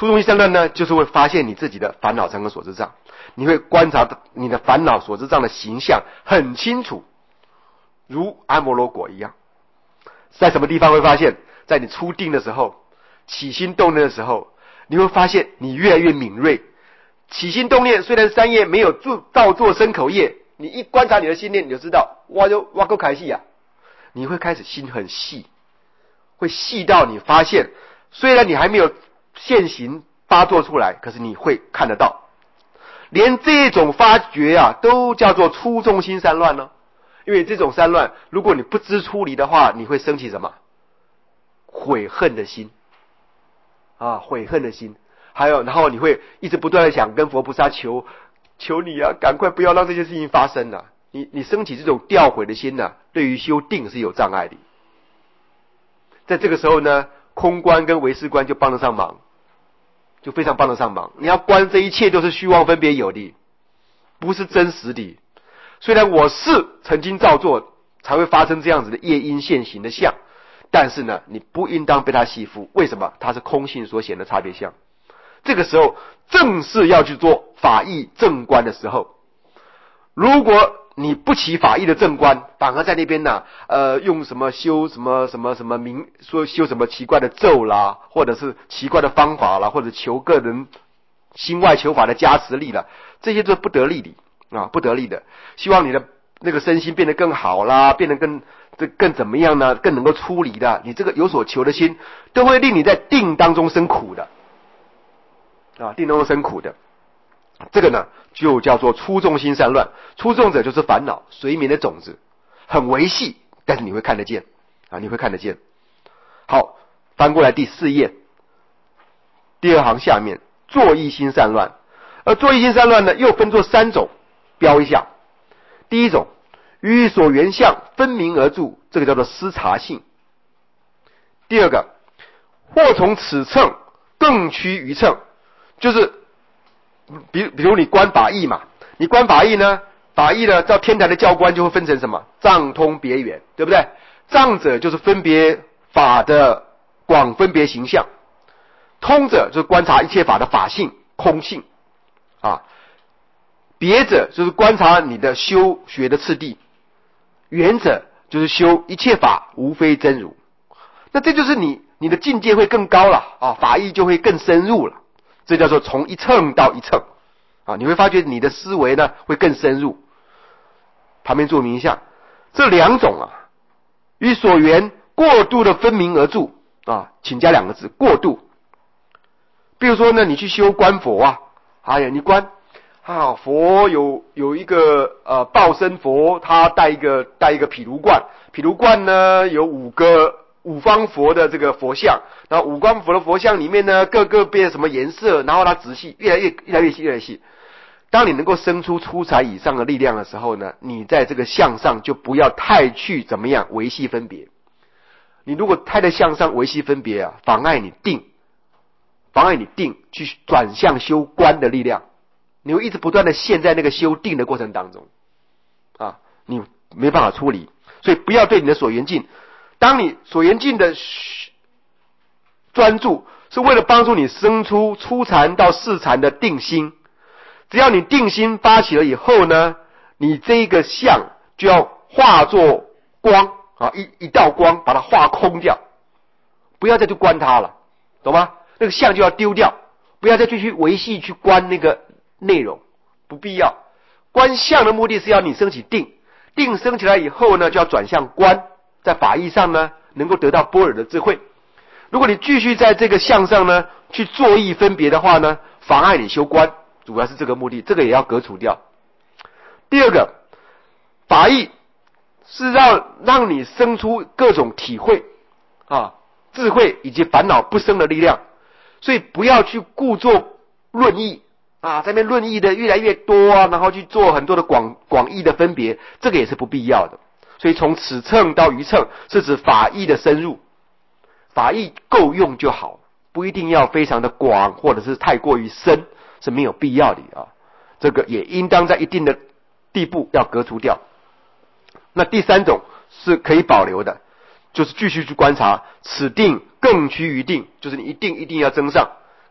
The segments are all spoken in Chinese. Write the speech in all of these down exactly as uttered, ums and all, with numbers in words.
初中心善乱呢，就是会发现你自己的烦恼障跟所知障，你会观察你的烦恼所知障的形象很清楚，如阿摩罗果一样。在什么地方会发现？在你初定的时候，起心动念的时候，你会发现你越来越敏锐。起心动念虽然三业没有做造作身口业，你一观察你的心念，你就知道，哇就哇够开戏啊！你会开始心很细，会细到你发现，虽然你还没有现行发作出来，可是你会看得到。连这种发觉啊，都叫做初中心散乱呢。因为这种散乱，如果你不知出离的话，你会升起什么？悔恨的心啊，悔恨的心。还有，然后你会一直不断的想跟佛菩萨求，求你啊，赶快不要让这件事情发生了、啊。你你升起这种吊悔的心呢、啊，对于修定是有障碍的。在这个时候呢，空观跟唯识观就帮得上忙，就非常帮得上忙。你要观这一切都是虚妄分别有的，不是真实的。虽然我是曾经造作才会发生这样子的业因现行的相，但是呢，你不应当被它系缚。为什么？它是空性所显的差别相。这个时候正是要去做法义正观的时候。如果你不起法义的正观，反而在那边呢，呃，用什么修什么什么什么名，说修什么奇怪的咒啦，或者是奇怪的方法啦，或者求个人心外求法的加持力啦，这些都是不得力的。啊，不得力的。希望你的那个身心变得更好啦，变得更这更怎么样呢？更能够出离的，你这个有所求的心，都会令你在定当中生苦的。啊，定当中生苦的，这个呢就叫做初众心散乱。初众者就是烦恼随眠的种子，很微细，但是你会看得见啊，你会看得见。好，翻过来第四页，第二行下面，作意心散乱。而作意心散乱呢，又分作三种。标一下，第一种，与所缘相分明而住，这个叫做思察性。第二个，或从此乘更趋于乘，就是比比如你观法义嘛，你观法义呢，法义呢，照天台的教观就会分成什么？藏通别圆，对不对？藏者就是分别法的广分别形象，通者就是观察一切法的法性空性啊。别者就是观察你的修学的次第，圆者就是修一切法无非真如。那这就是你你的境界会更高了啊，法义就会更深入了。这叫做从一乘到一乘啊，你会发觉你的思维呢会更深入。旁边注明一下，这两种啊，与所缘过度的分明而住啊，请加两个字，过度。比如说呢，你去修观佛啊，哎呀，你观。啊，佛有有一个呃报身佛，他带一个带一个毗卢罐，毗卢罐呢有五个五方佛的这个佛像，然后五方佛的佛像里面呢各个变什么颜色，然后它仔细越来越越来越细越来越细。当你能够生出初禅以上的力量的时候呢，你在这个相上就不要太去怎么样维系分别。你如果太在相上维系分别啊，妨碍你定，妨碍你定去转向修观的力量。你会一直不断的陷在那个修定的过程当中啊，你没办法出离，所以不要对你的所缘境，当你所缘境的专注是为了帮助你生出初禅到四禅的定心，只要你定心发起了以后呢，你这个相就要化作光啊，一一道光把它化空掉，不要再去观它了，懂吗？那个相就要丢掉，不要再继续维系去观那个内容，不必要。观相的目的是要你升起定，定升起来以后呢，就要转向观，在法义上呢，能够得到般若的智慧。如果你继续在这个相上呢，去作意分别的话呢，妨碍你修观，主要是这个目的，这个也要革除掉。第二个，法义是让让你生出各种体会啊、智慧以及烦恼不生的力量，所以不要去故作论义啊，在那边论义的越来越多啊，然后去做很多的广广义的分别，这个也是不必要的。所以从此乘到余乘是指法义的深入，法义够用就好，不一定要非常的广或者是太过于深，是没有必要的啊。这个也应当在一定的地步要革除掉。那第三种是可以保留的，就是继续去观察此定更趋于定，就是你一定一定要增上，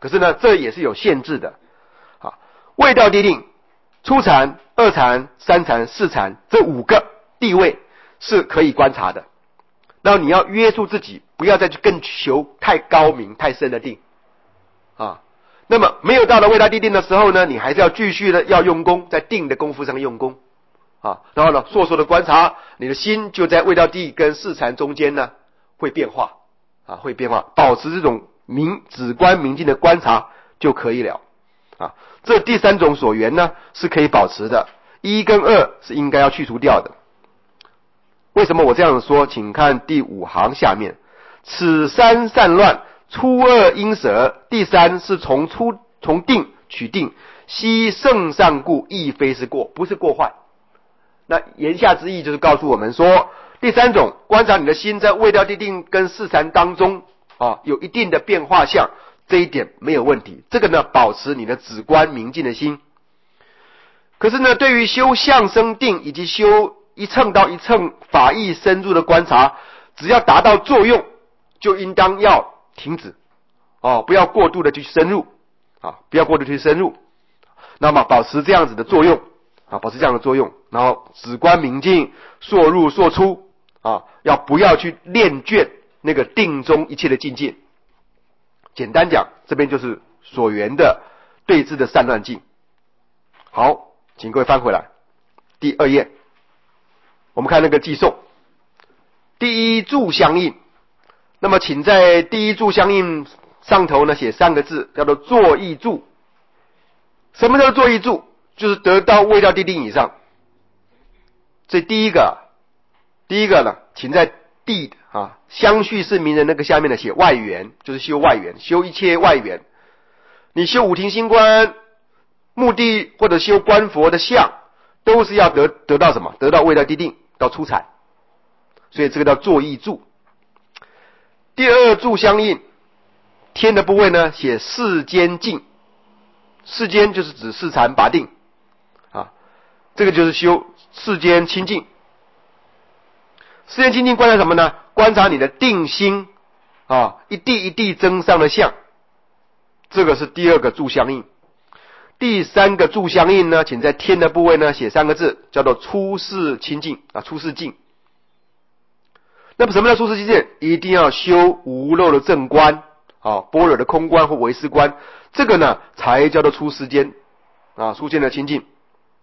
可是呢，这也是有限制的。啊，位道地定，初禅、二禅、三禅、四禅这五个地位是可以观察的。然后你要约束自己，不要再去更求太高明、太深的定啊。那么没有到了位道地定的时候呢，你还是要继续的要用功，在定的功夫上用功啊。然后呢，硕硕的观察，你的心就在位道地跟四禅中间呢会变化啊，会变化，保持这种明止观明净的观察就可以了啊。这第三种所缘呢是可以保持的，一跟二是应该要去除掉的。为什么我这样说？请看第五行下面，此三散乱，初二因舍，第三是从初从定取定，悉圣上故，亦非是过，不是过坏。那言下之意就是告诉我们说，第三种观察你的心在位道地定跟四禅当中啊，有一定的变化相，这一点没有问题。这个呢，保持你的止观明净的心。可是呢，对于修相生定以及修一乘到一乘法义深入的观察，只要达到作用，就应当要停止哦，不要过度的去深入啊，不要过度去深入。那么保持这样子的作用啊，保持这样的作用，然后止观明净，溯入溯出啊，要不要去练倦那个定中一切的境界？简单讲，这边就是所缘的对治的散乱境。好，请各位翻回来，第二页。我们看那个记诵，第一柱相应。那么请在第一柱相应上头呢写三个字，叫做作意柱。什么叫做作意柱？就是得到位道地定以上。这第一个第一个呢，请在地啊相续是名人那个下面的写外缘，就是修外缘，修一切外缘。你修五庭心观目的，或者修观佛的相，都是要得得到什么？得到位道地定，到初禅。所以这个叫作意柱。第二柱相应，天的部位呢写世间净，世间就是指四禅八定啊，这个就是修世间清净。世间清净观察什么呢？观察你的定心啊，一地一地增上的相，这个是第二个柱相应。第三个柱相应呢，请在天的部位呢写三个字，叫做出世清净啊，出世净。那么什么叫出世清净？一定要修无漏的正观啊，般若的空观或唯识观，这个呢才叫做出世间啊，出现的清净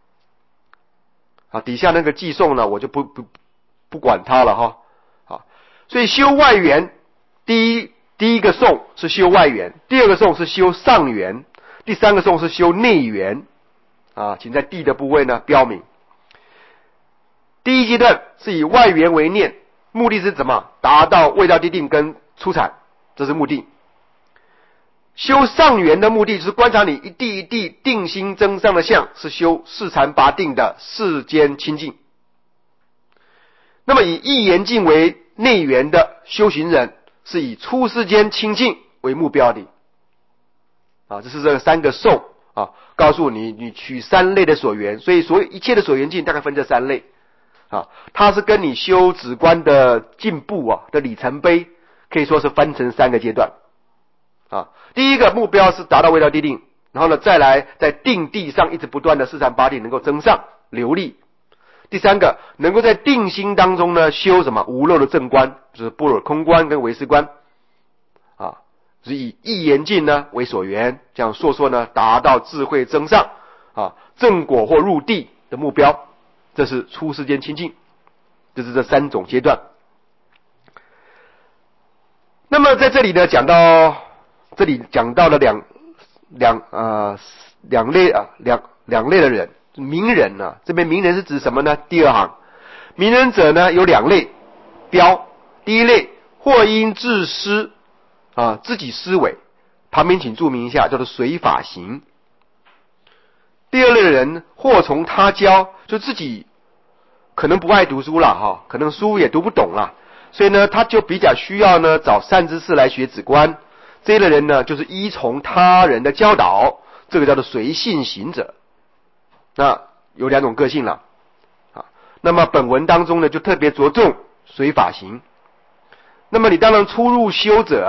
啊。底下那个记诵呢，我就不不不管它了哈啊。所以修外缘，第一第一个颂是修外缘，第二个颂是修上缘，第三个颂是修内缘啊，请在地的部位呢标明。第一阶段是以外缘为念，目的是怎么？达到位道地定跟初禅，这是目的。修上缘的目的是观察你一地一地定心增上的相，是修四禅八定的世间清净。那么以一言净为内缘的修行人，是以出世间清净为目标的啊，这是这三个颂啊，告诉你你取三类的所缘，所以所有一切的所缘境大概分这三类啊，它是跟你修止观的进步啊的里程碑，可以说是分成三个阶段啊。第一个目标是达到位道地定，然后呢再来在定地上一直不断的四禅八定能够增上流利。第三个能够在定心当中呢修什么无漏的正观，就是般若空观跟唯识观啊，是以一言净呢为所缘，这样说说呢达到智慧增上啊正果或入地的目标，这是出世间清净，这是这三种阶段。那么在这里呢讲到这里讲到了两两呃两类啊两两类的人，名人呢、啊，这边名人是指什么呢？第二行，名人者呢有两类标，第一类或因自私啊自己思维，旁边请注明一下，叫做随法行。第二类的人或从他教，就自己可能不爱读书了哈，可能书也读不懂了，所以呢他就比较需要呢找善知识来学止观。这一类人呢就是依从他人的教导，这个叫做随性行者。那有两种个性了啊。那么本文当中呢就特别着重随法行。那么你当然初入修者啊，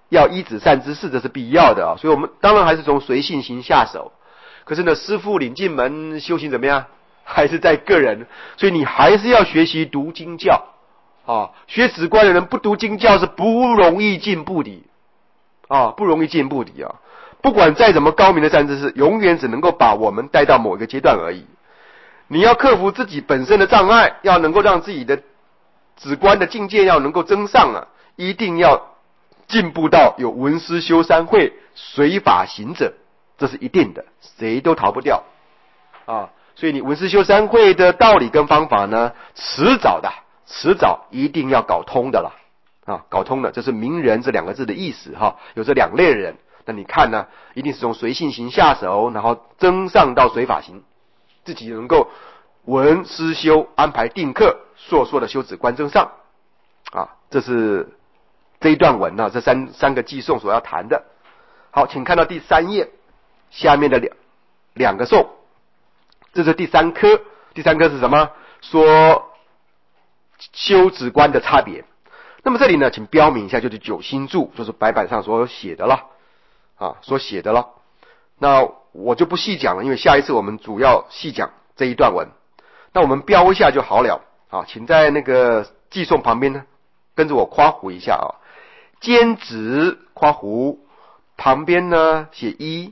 要依止善知识，这是必要的啊。所以我们当然还是从随性行下手。可是呢，师父领进门，修行怎么样？还是在个人。所以你还是要学习读经教啊。学止观的人不读经教是不容易进步的啊，不容易进步的啊。不管再怎么高明的善知识，永远只能够把我们带到某一个阶段而已。你要克服自己本身的障碍，要能够让自己的止观的境界要能够增上啊，一定要进步到有闻思修三会随法行者，这是一定的，谁都逃不掉啊。所以你闻思修三会的道理跟方法呢，迟早的，迟早一定要搞通的了啊，搞通了，这是明人这两个字的意思哈。有这两类人，那你看呢，一定是从随性行下手，然后增上到随法行，自己能够闻思修，安排定课，硕硕的修止观增上啊。这是这一段文呢，这三三个寄颂所要谈的。好，请看到第三页下面的两两个颂，这是第三科。第三科是什么？说修止观的差别。那么这里呢，请标明一下，就是九心注，就是白板上所写的了啊，所写的了。那我就不细讲了，因为下一次我们主要细讲这一段文。那我们标一下就好了啊，请在那个寄颂旁边呢，跟着我夸胡一下啊。兼止夸胡，旁边呢写一，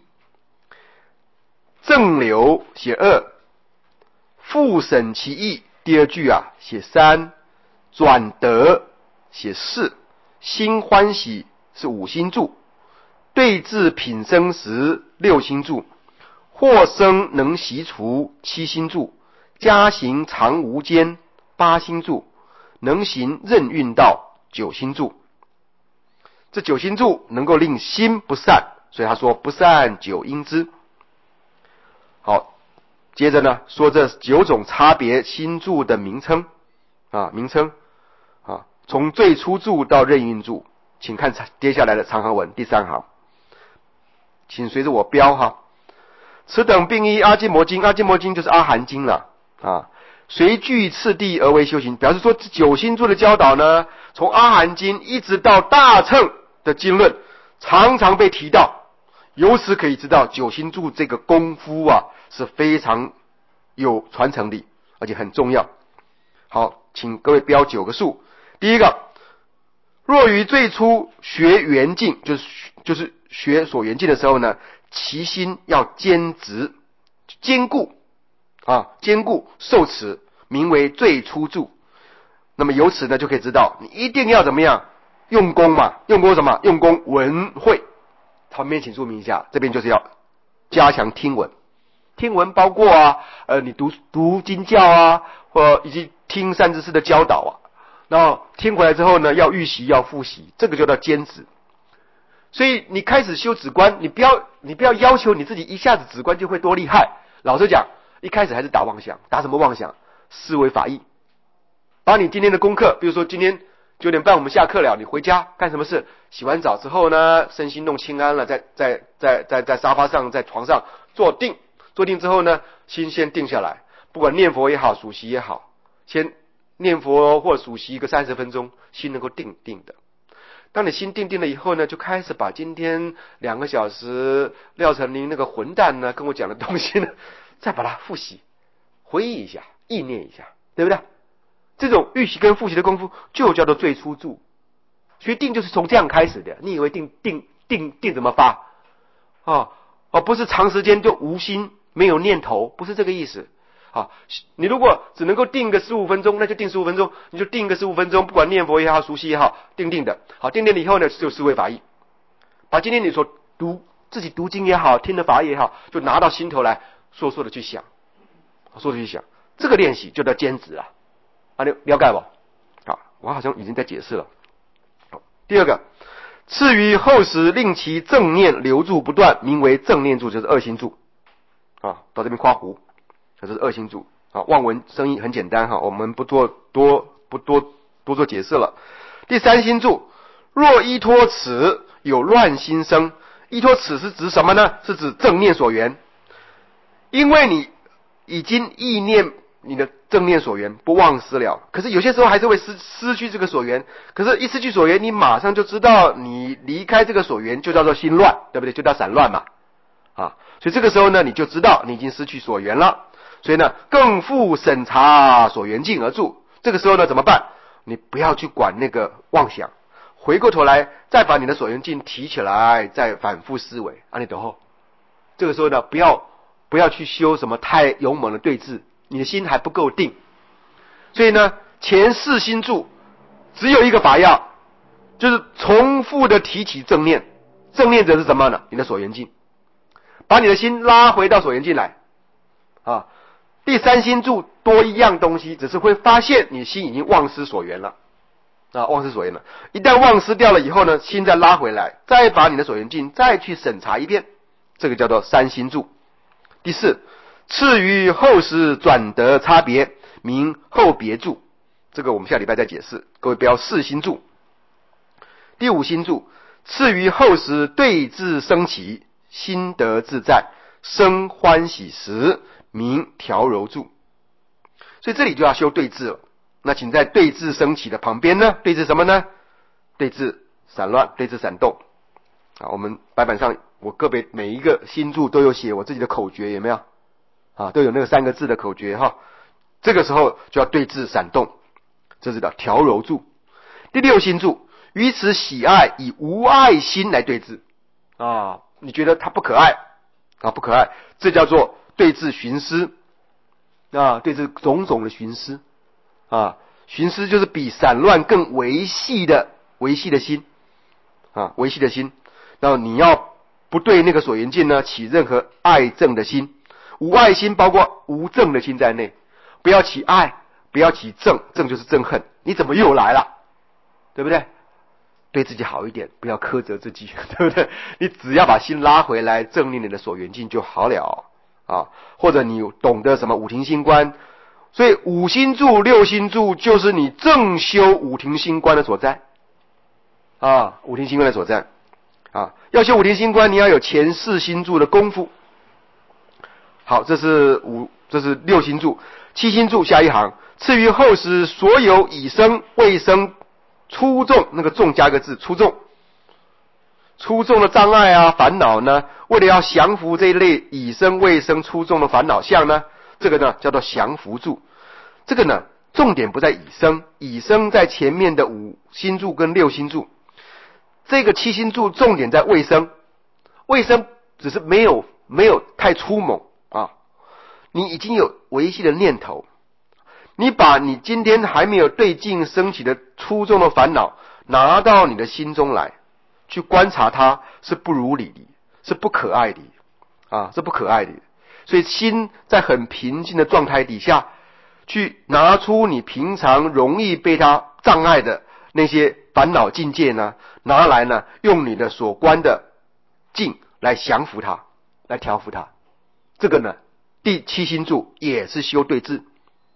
正流写二，复审其意，第二句啊写三，转得写四，心欢喜是五心注，对治品生时六心注，或生能习除七心注，家行常无间八心注，能行任运道九心注。这九心注能够令心不散，所以他说不散九因之。好，接着呢说这九种差别心注的名称啊，名称啊，从最初注到任运注，请看接下来的长行文第三行，请随着我标哈。此等并依阿基摩经，阿基摩经就是阿含经了啊，随据次第而为修行，表示说九心注的教导呢，从阿含经一直到大乘的经论常常被提到，由此可以知道九心注这个功夫啊是非常有传承力，而且很重要。好，请各位标九个数。第一个，若于最初学圆净，就是就是学所圆净的时候呢，其心要坚直坚固啊，坚固受持，名为最初注。那么由此呢就可以知道，你一定要怎么样用功嘛？用功什么？用功闻会。旁边请注明一下，这边就是要加强听闻。听闻包括啊，呃，你读读经教啊，或以及听善知识的教导啊。然后听回来之后呢，要预习，要复习，这个就叫坚持。所以你开始修止观，你不要你不要要求你自己一下子止观就会多厉害。老实讲，一开始还是打妄想，打什么妄想？思维法义。把你今天的功课，比如说今天九点半我们下课了，你回家干什么事？洗完澡之后呢，身心弄清安了，在在在在在沙发上，在床上坐定，坐定之后呢，心先定下来，不管念佛也好，数息也好，先念佛或数息个三十分钟，心能够定定的。当你心定定了以后呢，就开始把今天两个小时廖成林那个混蛋呢跟我讲的东西呢，再把它复习、回忆一下、意念一下，对不对？这种预习跟复习的功夫就叫做最初注。学定就是从这样开始的。你以为定定定定怎么发啊？哦，不是长时间就无心没有念头，不是这个意思。啊，你如果只能够定个十五分钟，那就定十五分钟，你就定个十五分钟，不管念佛也好，熟悉也好，定定的。好，定定了以后呢，就思维法义，把今天你所读自己读经也好，听的法也好，就拿到心头来，说说的去想，说的去想，这个练习就叫坚持啊。啊，你了解不？啊，我好像已经在解释了。好，第二个，次于后时令其正念留住不断，名为正念住，就是二心住。啊，到这边夸胡。这是二心注啊，望闻生义很简单哈，我们不做多不多多做解释了。第三心注，若依托此有乱心生，依托此是指什么呢？是指正念所缘，因为你已经意念你的正念所缘不忘失了。可是有些时候还是会失失去这个所缘，可是一失去所缘，你马上就知道你离开这个所缘就叫做心乱，对不对？就叫散乱嘛。啊，所以这个时候呢，你就知道你已经失去所缘了。所以呢，更复审查所缘境而住。这个时候呢，怎么办？你不要去管那个妄想，回过头来再把你的所缘境提起来，再反复思维。啊，你等候。这个时候呢，不要不要去修什么太勇猛的对峙，你的心还不够定。所以呢，前四心住只有一个法要，就是重复的提起正念。正念者是什么呢？你的所缘境，把你的心拉回到所缘境来。啊，第三心住多一样东西，只是会发现你心已经忘失所缘了。啊，忘失所缘了。一旦忘失掉了以后呢，心再拉回来，再把你的所缘境再去审查一遍，这个叫做三心住。第四，次于后时转得差别，名后别住。这个我们下礼拜再解释，各位不要四心住。第五心住，次于后时对治生起，心得自在，生欢喜时，名调柔住。所以这里就要修对治了。那请在对治升起的旁边呢，对治什么呢？对治散乱，对治闪动。啊，我们白板上我个别每一个心住都有写我自己的口诀，有没有？啊，都有那个三个字的口诀哈。这个时候就要对治闪动，这是叫调柔住。第六心住，于此喜爱以无爱心来对治。啊，你觉得它不可爱啊，不可爱，这叫做对治寻思。啊，对治种种的寻思。啊，寻思就是比散乱更维系的维系的心。啊，维系的心。然后你要不对那个所缘境呢起任何爱憎的心，无爱心包括无憎的心在内，不要起爱，不要起憎，憎就是憎恨，你怎么又来了，对不对？对自己好一点，不要苛责自己，对不对？你只要把心拉回来，正念你的所缘境就好了啊。或者你懂得什么五停心观，所以五心住、六心住就是你正修五停心观的所在啊，五停心观的所在。啊，要修五停心观，你要有前四心住的功夫。好，这是五，这是六心住。七心住下一行，次于后时所有已生未生粗重，那个重加个字，粗重，粗重的障碍啊烦恼呢，为了要降服这一类已生未生粗重的烦恼相呢，这个呢叫做降服住。这个呢重点不在已生，已生在前面的五心住跟六心住。这个七心住重点在未生，未生只是没有没有太粗猛啊，你已经有维系的念头，你把你今天还没有对境升起的粗重的烦恼拿到你的心中来，去观察它，是不如理的，是不可爱的啊，是不可爱的。所以心在很平静的状态底下，去拿出你平常容易被它障碍的那些烦恼境界呢，拿来呢，用你的所观的境来降服它，来调服它。这个呢，第七心住也是修对治。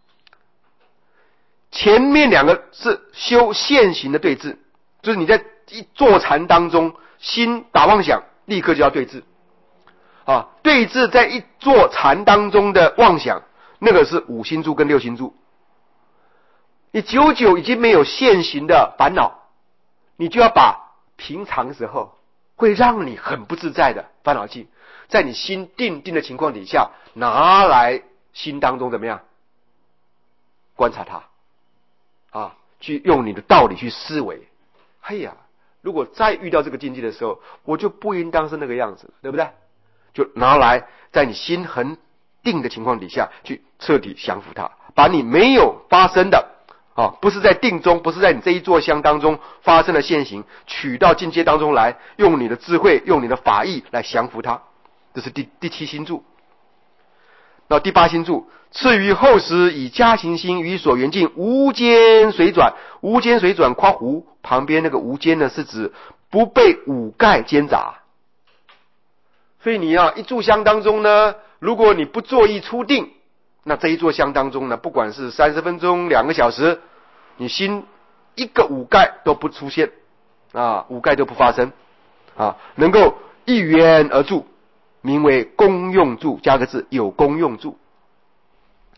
前面两个是修现行的对治，就是你在一坐禅当中，心打妄想，立刻就要对治。啊，对治在一坐禅当中的妄想，那个是五心住跟六心住。你久久已经没有现行的烦恼，你就要把平常时候会让你很不自在的烦恼境，在你心定定的情况底下，拿来心当中怎么样观察它啊，去用你的道理去思维。哎呀，如果再遇到这个境界的时候，我就不应当是那个样子，对不对？就拿来在你心很定的情况底下去彻底降服它，把你没有发生的啊，不是在定中，不是在你这一座香当中发生的现行，取到境界当中来，用你的智慧，用你的法意来降服它。这是第第七心住。那第八心住，次于后时以加行心与所缘境无间随转，无间随转括弧旁边那个无间呢，是指不被五盖兼杂。所以你要一炷香当中呢，如果你不坐意初定，那这一炷香当中呢，不管是三十分钟、两个小时，你心一个五盖都不出现啊，五盖都不发生啊，能够一缘而住，名为功用住，加个字，有功用住。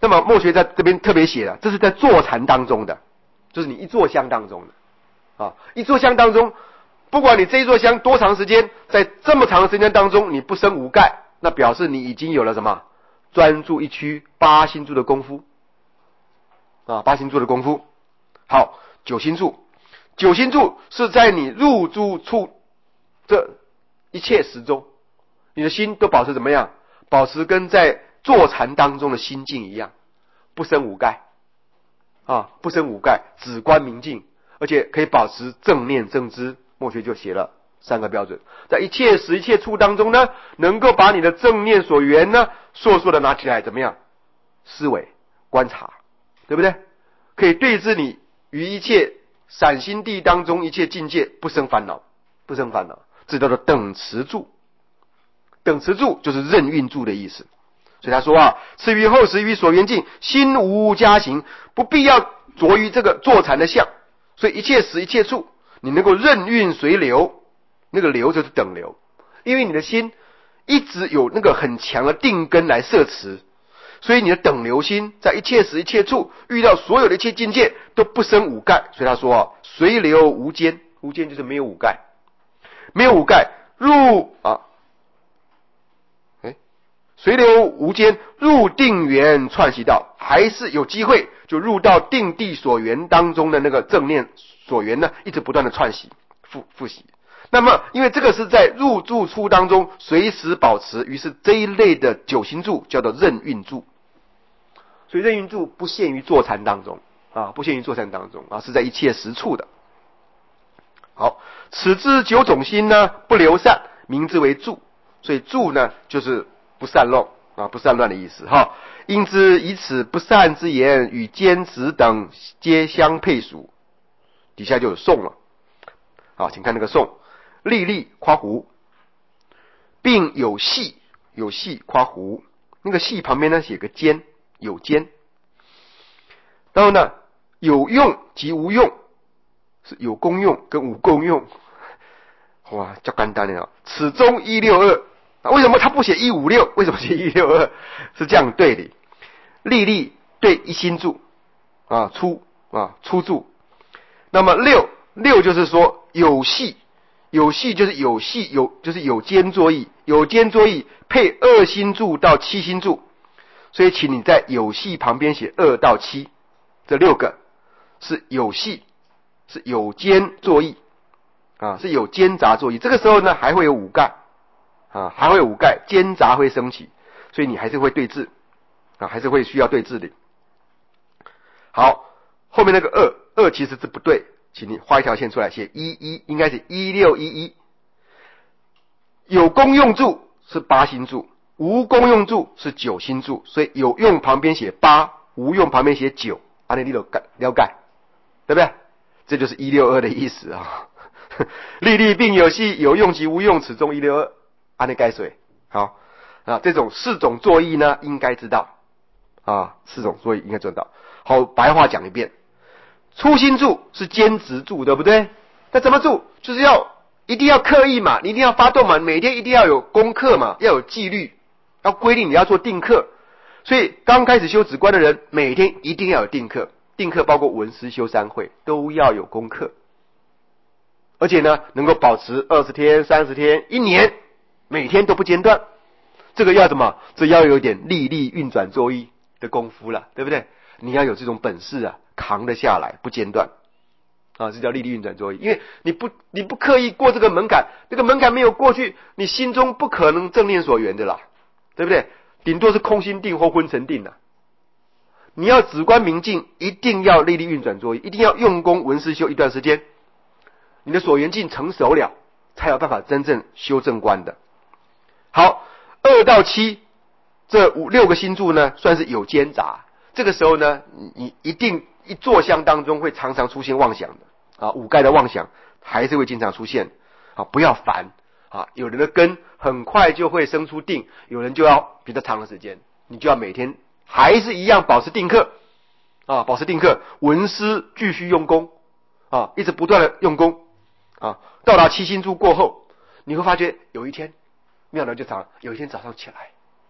那么墨学在这边特别写了，这是在坐禅当中的，就是你一坐香当中的啊，一坐香当中，不管你这一炷香多长时间，在这么长的时间当中，你不生五盖，那表示你已经有了什么专注一区八心住的功夫啊，八心住的功夫。好，九心住，九心住是在你入住处这一切时中，你的心都保持怎么样？保持跟在坐禅当中的心境一样，不生五盖啊，不生五盖，只观明净，而且可以保持正念正知。墨学就写了三个标准，在一切时一切处当中呢，能够把你的正念所缘呢，烁烁的拿起来，怎么样？思维观察，对不对？可以对治你于一切散心地当中一切境界，不生烦恼，不生烦恼，这叫做等持住。等持住就是任运住的意思。所以他说啊，次于后时于所缘境，心无加行，不必要着于这个坐禅的相。所以一切时一切处，你能够任运随流，那个流就是等流，因为你的心一直有那个很强的定根来摄持，所以你的等流心在一切时一切处遇到所有的一切境界都不生五盖。所以他说啊，随流无间，无间就是没有五盖，没有五盖入啊，哎，随流无间入定缘串习道，还是有机会就入到定地所缘当中的那个正念所缘呢，一直不断的串习复复习。那么因为这个是在入住处当中随时保持，于是这一类的九心住叫做任运住。所以任运住不限于坐禅当中啊，不限于坐禅当中啊，是在一切时处的。好，此之九种心呢，不流散，名之为住。所以住呢，就是不散乱啊，不散乱的意思哈。因之以此不散之言，与坚持等皆相配属。底下就有颂了。好，请看那个颂：历历夸胡，并有细，有细夸胡。那个细旁边呢写个坚，有坚。然后呢，有用及无用，是有功用跟无功用。哇，较简单的啊。此中一六二，为什么他不写一五六？为什么写一六二？是这样对的。历历对一心住啊，出啊出住。那么六六就是说有系，有系就是有系有就是有间作意，有间作意配二心住到七心住。所以请你在有系旁边写二到七，这六个是有系，是有间作意啊，是有间杂作意。这个时候呢，还会有五盖啊，还会有五盖，间杂会升起，所以你还是会对治啊，还是会需要对治的。好，后面那个二二其实是不对，请你画一条线出来，写一一，应该是一六一一。有功用住是八心住，无功用住是九心住，所以有用旁边写八，无用旁边写九，啊，你了了解，对不对？这就是一六二的意思啊。历历并有系，有用及无用，此中一六二，啊，你该水好啊。这种四种作意呢，应该知道啊，四种作意应该知道。好，白话讲一遍。初心住是坚持住，对不对？那怎么住？就是要一定要刻意嘛，你一定要发动嘛，每天一定要有功课嘛，要有纪律，要规定你要做定课。所以刚开始修止观的人，每天一定要有定课，定课包括文思修三会都要有功课，而且呢能够保持二十天、三十天、一年，每天都不间断。这个要什么？这要有点历历运转作意的功夫了，对不对？你要有这种本事啊，扛得下来，不间断啊，这叫历历运转作意。因为你不你不刻意过这个门槛，这个门槛没有过去，你心中不可能正念所缘的啦，对不对？顶多是空心定或昏沉定的。你要止观明净，一定要历历运转作意，一定要用功文思修一段时间，你的所缘境成熟了，才有办法真正修正观的。好，二到七这五六个心住呢，算是有间杂。这个时候呢，你一定一坐香当中会常常出现妄想的啊，五盖的妄想还是会经常出现啊，不要烦啊。有人的根很快就会生出定，有人就要比较长的时间，你就要每天还是一样保持定课啊，保持定课，文思继续用功啊，一直不断的用功啊。到达七心住过后，你会发觉有一天妙能就长了，有一天早上起来，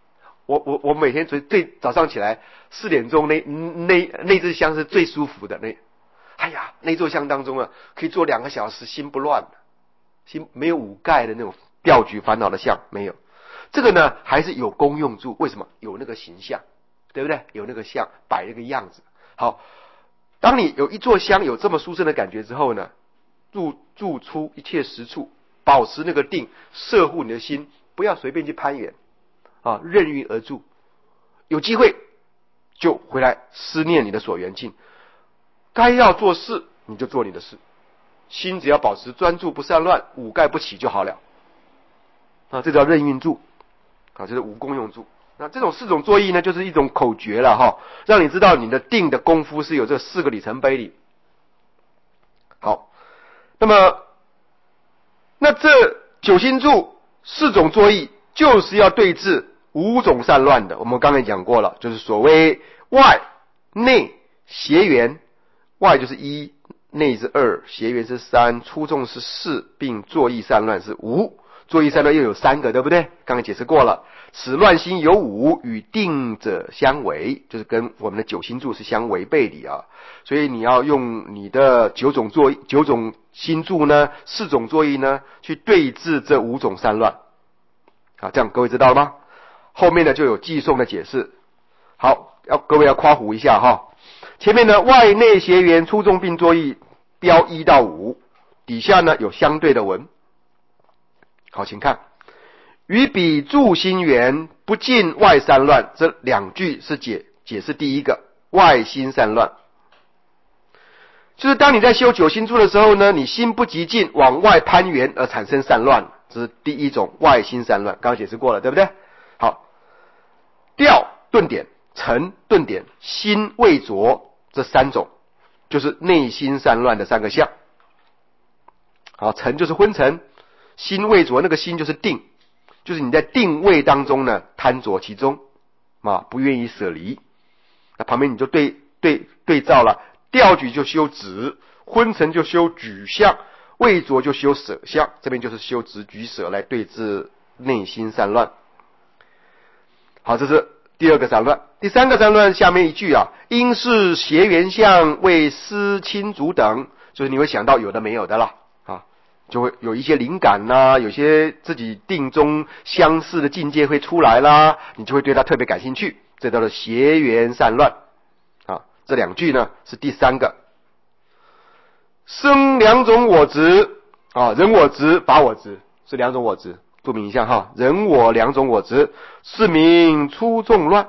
我我我每天最最早上起来四点钟那那那支香是最舒服的，那哎呀那座香当中啊，可以坐两个小时，心不乱，心没有五盖的那种掉举烦恼的相没有。这个呢还是有功用处，为什么？有那个形象，对不对？有那个相摆那个样子。好，当你有一座香有这么殊胜的感觉之后呢，住住出一切实处，保持那个定，摄护你的心，不要随便去攀援啊，任运而住。有机会就回来思念你的所缘境，该要做事你就做你的事，心只要保持专注不散乱，五盖不起就好了啊，这叫任运住啊，这是无功用住。那这种四种作意呢，就是一种口诀了哈，让你知道你的定的功夫是有这四个里程碑里。好，那么那这九心住四种作意，就是要对治五种散乱的。我们刚才讲过了，就是所谓外、内、邪缘。外就是一，内是二，邪缘是三，粗重是四，并作意散乱是五。作意散乱又有三个，对不对？刚才解释过了。此乱心有五，与定者相违，就是跟我们的九心住是相违背的啊。所以你要用你的九种作意、九种心住呢，四种作意呢，去对治这五种散乱。好，这样各位知道了吗？后面呢就有寄送的解释。好，要各位要夸胡一下哈。前面呢外内邪缘粗重并作意标一到五，底下呢有相对的文。好，请看，于彼住心缘不尽外散乱，这两句是解解释第一个外心散乱。就是当你在修九心住的时候呢，你心不极尽往外攀援而产生散乱，这是第一种外心散乱，刚刚解释过了，对不对？好，调顿点、沉顿点、心未着，这三种就是内心散乱的三个相。好，沉就是昏沉，心未着，那个心就是定，就是你在定位当中呢贪着其中啊，不愿意舍离。那旁边你就对对对照了，调举就修止，昏沉就修举相，未着就修舍相，这边就是修止举舍来对治内心散乱。好，这是第二个散乱。第三个散乱下面一句啊，因是邪缘相为思亲族等，就是你会想到有的没有的啦啊，就会有一些灵感啦，有些自己定中相似的境界会出来啦，你就会对它特别感兴趣，这叫做邪缘散乱啊。这两句呢是第三个。生两种我执啊，人我执、法我执是两种我执，注明一下哈，人我两种我执，是名粗重乱。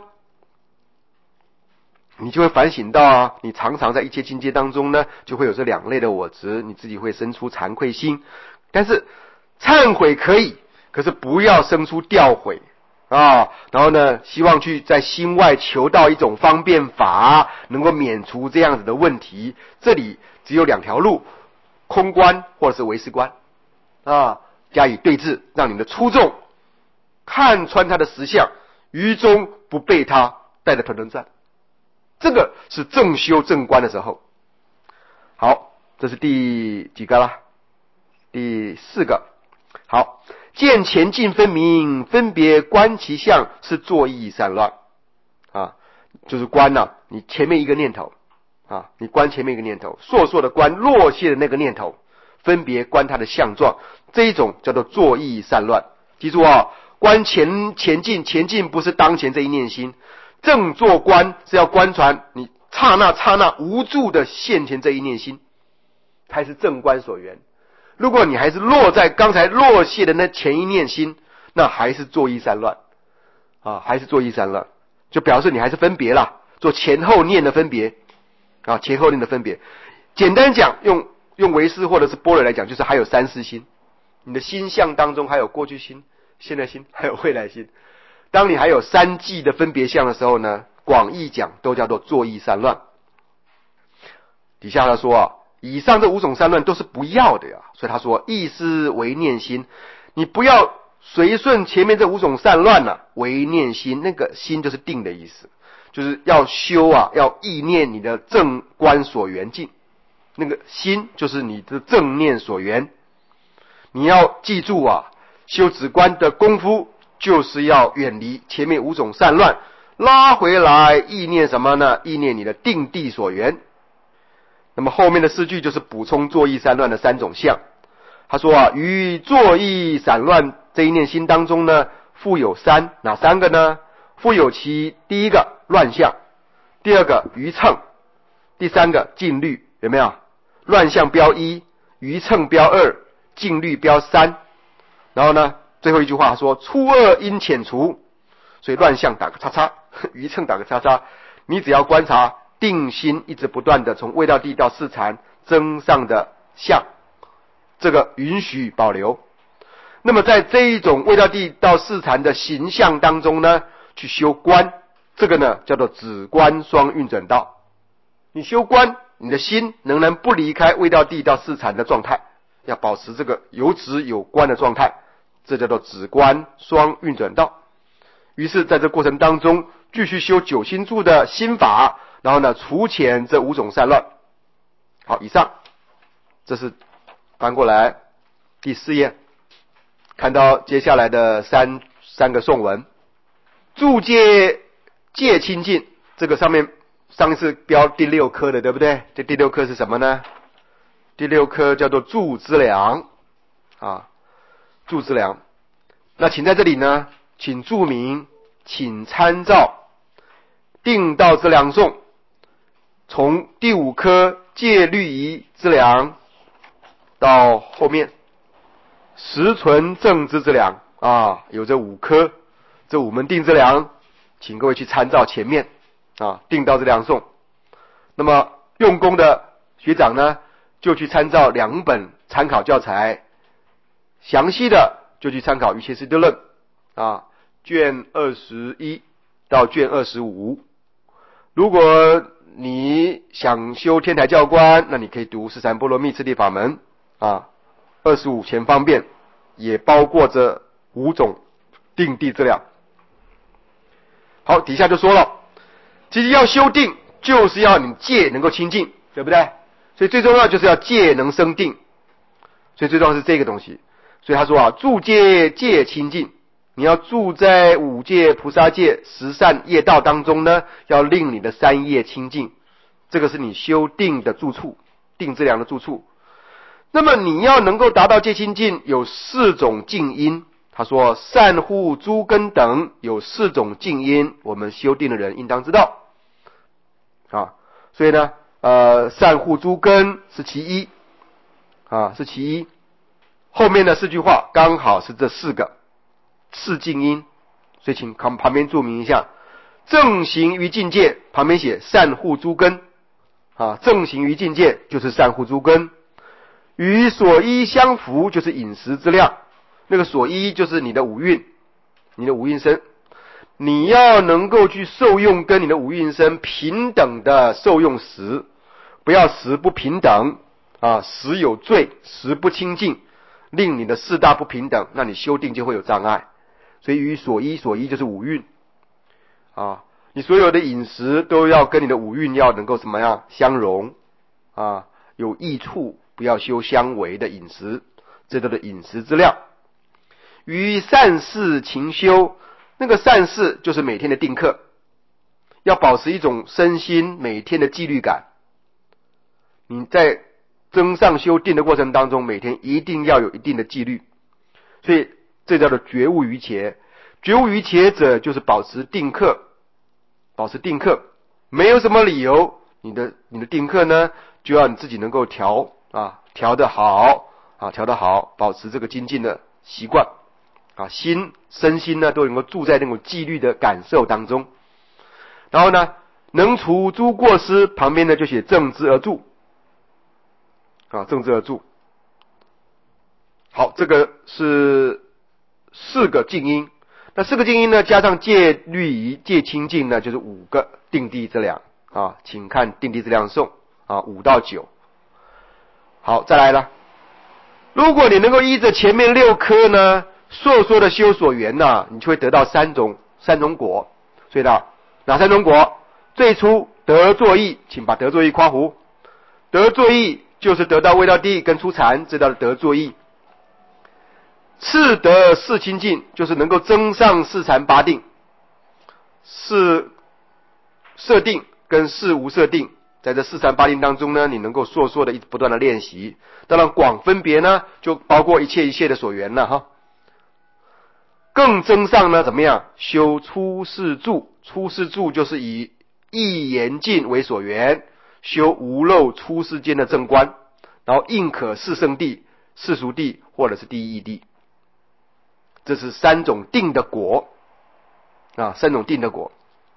你就会反省到啊，你常常在一切境界当中呢，就会有这两类的我执，你自己会生出惭愧心。但是忏悔可以，可是不要生出掉悔啊。然后呢，希望去在心外求到一种方便法，能够免除这样子的问题。这里只有两条路，空观或者是唯识观啊，加以对治，让你的粗重看穿他的实相，于中不被他带着团团转。这个是正修正观的时候。好，这是第几个啦？第四个。好，见前进分明，分别观其相，是作意散乱啊，就是观呢、啊，你前面一个念头啊，你观前面一个念头，烁烁的观落谢的那个念头，分别观它的相状，这一种叫做作意散乱。记住啊，观前前进，前进不是当前这一念心。正坐观是要观传你刹那刹那无助的现前这一念心，才是正观所缘。如果你还是落在刚才落谢的那前一念心，那还是作意散乱啊，还是作意散乱，就表示你还是分别啦，做前后念的分别啊，前后念的分别。简单讲，用用唯识或者是般若来讲，就是还有三世心，你的心相当中还有过去心、现在心，还有未来心。当你还有三际的分别相的时候呢，广义讲都叫做作意散乱。底下他说啊，以上这五种散乱都是不要的呀，所以他说意思为念心，你不要随顺前面这五种散乱啊，为念心，那个心就是定的意思，就是要修啊，要意念你的正观所缘境，那个心就是你的正念所缘。你要记住啊，修止观的功夫就是要远离前面五种散乱，拉回来意念什么呢？意念你的定地所缘。那么后面的四句就是补充作意散乱的三种相。他说啊，于作意散乱这一念心当中呢，复有三，哪三个呢？复有其第一个乱相，第二个余乘，第三个净律，有没有？乱相标一，余乘标二，净律标三。然后呢，最后一句话说初二应遣除，所以乱相打个叉叉，余乘打个叉叉。你只要观察定心一直不断的从未到地到四禅增上的相，这个允许保留。那么在这一种未到地到四禅的形象当中呢，去修观，这个呢叫做止观双运转道。你修观，你的心仍然不离开未到地到四禅的状态，要保持这个有止有观的状态，这叫做止观双运转道。于是在这过程当中继续修九心住的心法，然后呢除遣这五种散乱。好，以上这是翻过来第四页，看到接下来的三三个颂文。住戒戒清净，这个上面上一次标第六科的，对不对？这第六科是什么呢？第六科叫做住资粮啊，住资粮。那请在这里呢，请注明，请参照定道资粮颂，从第五科戒律仪资粮到后面实存正知资粮啊，有这五科，这五门定资粮，请各位去参照前面啊定道资粮颂。那么用功的学长呢，就去参照两本参考教材，详细的就去参考《瑜伽师地论》啊，卷二十一到卷二十五。如果你想修天台教观，那你可以读十三波罗蜜次第法门啊，二十五前方便，也包括这五种定地资粮。好，底下就说了，其实要修定，就是要你戒能够清净，对不对？所以最重要就是要戒能生定，所以最重要是这个东西。所以他说啊，住戒戒清净，你要住在五戒、菩萨戒、十善业道当中呢，要令你的三业清净，这个是你修定的住处，定资粮的住处。那么你要能够达到戒清净，有四种净因。他说善护诸根等有四种净因，我们修定的人应当知道啊。所以呢，呃，善护诸根是其一啊，是其一。后面的四句话刚好是这四个四净因，所以请旁旁边注明一下，正行于境界，旁边写善护诸根啊，正行于境界就是善护诸根，与所依相符就是饮食之量。那个所依就是你的五蕴，你的五蕴身，你要能够去受用跟你的五蕴身平等的受用时，不要时不平等啊，时有罪，时不清净，令你的四大不平等，那你修定就会有障碍。所以与所依，所依就是五蕴啊，你所有的饮食都要跟你的五蕴要能够怎么样相融啊，有益处，不要修相违的饮食，这叫做饮食之量。于善事勤修，那个善事就是每天的定课，要保持一种身心每天的纪律感。你在增上修定的过程当中，每天一定要有一定的纪律，所以这叫做觉悟于伽。觉悟于伽者就是保持定课，保持定课，没有什么理由，你的你的定课呢，就要你自己能够调啊，调得好啊，调得好，保持这个精进的习惯。啊，心身心呢都能够住在那种纪律的感受当中。然后呢，能除诸过失，旁边呢就写正知而住啊，正知而住。好，这个是四个净因。那四个净因呢，加上戒律仪、戒清净呢，就是五个定地资粮啊。请看定地资粮颂啊，五到九。好，再来了。如果你能够依着前面六科呢，硕硕的修所缘呢，你就会得到三种三种果。所以呢，哪三种果？最初得作意，请把得作意括弧。得作意就是得到未到地跟初禅，知道的得作意。 次得四清净，就是能够增上四禅八定，四设定跟四无设定，在这四禅八定当中呢，你能够烁烁的一直不断的练习。当然广分别呢，就包括一切一切的所缘了哈。更增上呢，怎么样？修出世住，出世住就是以一言尽为所缘，修无漏出世间的正观，然后应可四圣谛、世俗谛或者是第一义谛。这是三种定的果啊，三种定的果。